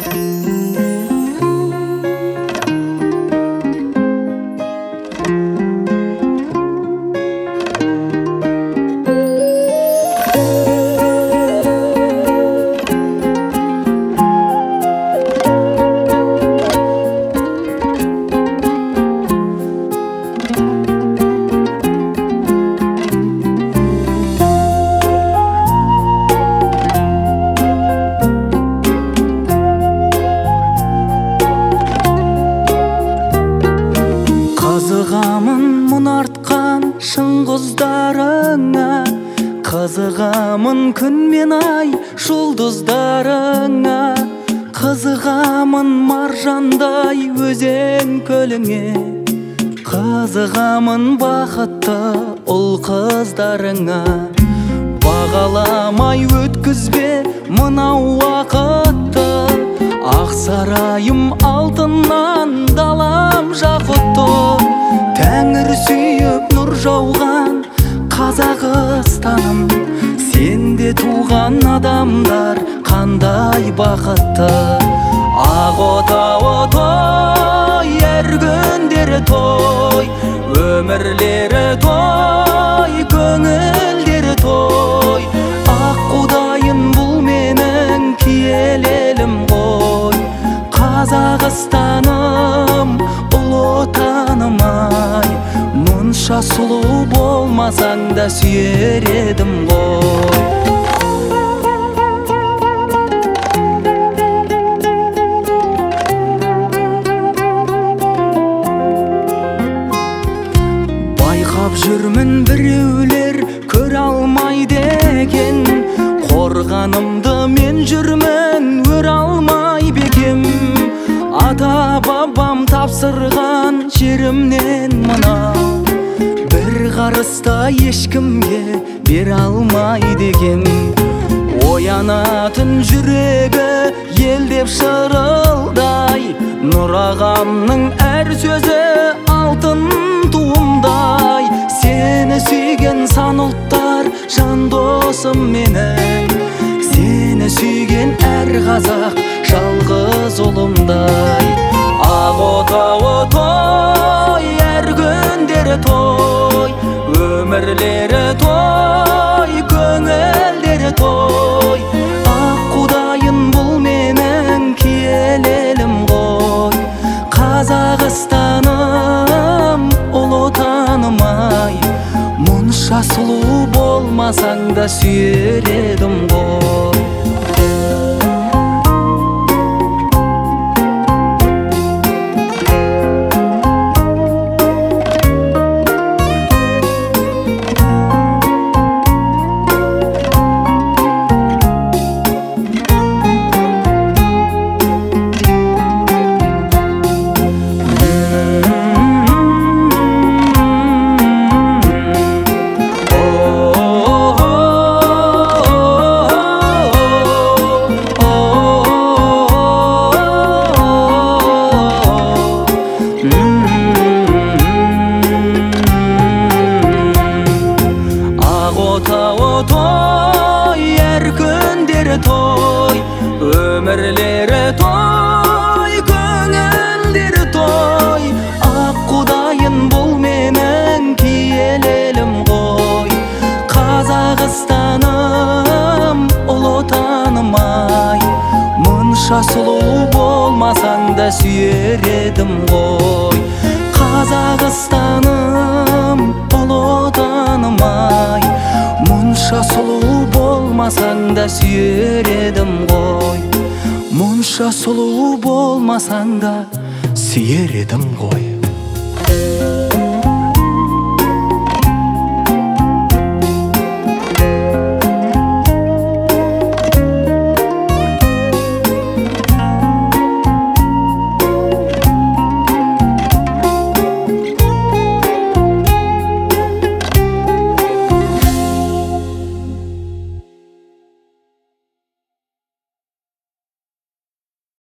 Қызығамын мұң артқан шыңғыздарыңа, қызығамын күн мен ай жұлдыздарыңа, қызығамын маржандай өзен көліңе, қызығамын бақытты ұл қыздарыңа. Бағаламай өткізбе мынау уақытты, ақ сарайым алтыннан далам жақұтты. Тәңір сүйіп нұр жауған Қазақстаным, сенде туған адамдар қандай бақытты. Ақ отауы той, әр күндері той, өмірлері той, көңілдері той. Ақ құдайын бұл менің киелі елім ғой, Қазақстаным, ұлы отаным ай. Мұнша сұлу болмасаң да сүйер едім ғой. Байқап жүрмін біреулер көре алмайды екен, қорғанымды мен жүрмін өре алмай бекем. Ата бабам тапсырған жерімнен мынау, бір қарыста ешкімге бере алмайды екен. Оянатын жүрегі ел деп шырылдай, Нұр ағамның әр сөзі алтын туымдай. Сені сүйген сан ұлттар жан досым менің, сені сүйген әр қазақ жалғыз ұлымдай. Ақ отауы той, әр күндері той, өмірлері той, көңілдері той. Ақ құдайын бұл менің киелі елім ғой, Қазақстаным, ұлы отаным ай. Мұнша сұлу болмасаң да сүйер едім ғой. Той, өмірлері той, көңілдері той. Ақ құдайын бұл менің киелі елім ғой, Қазақстаным, ұлы отаным ай. Мұнша сұлу болмасаң да сүйер едім ғой, Қазақстаным, ұлы отаным ай. Мұнша сұлу болмасаң да сүйер едім ғой, мұнша сұлу болмасаң да сүйер едім ғой.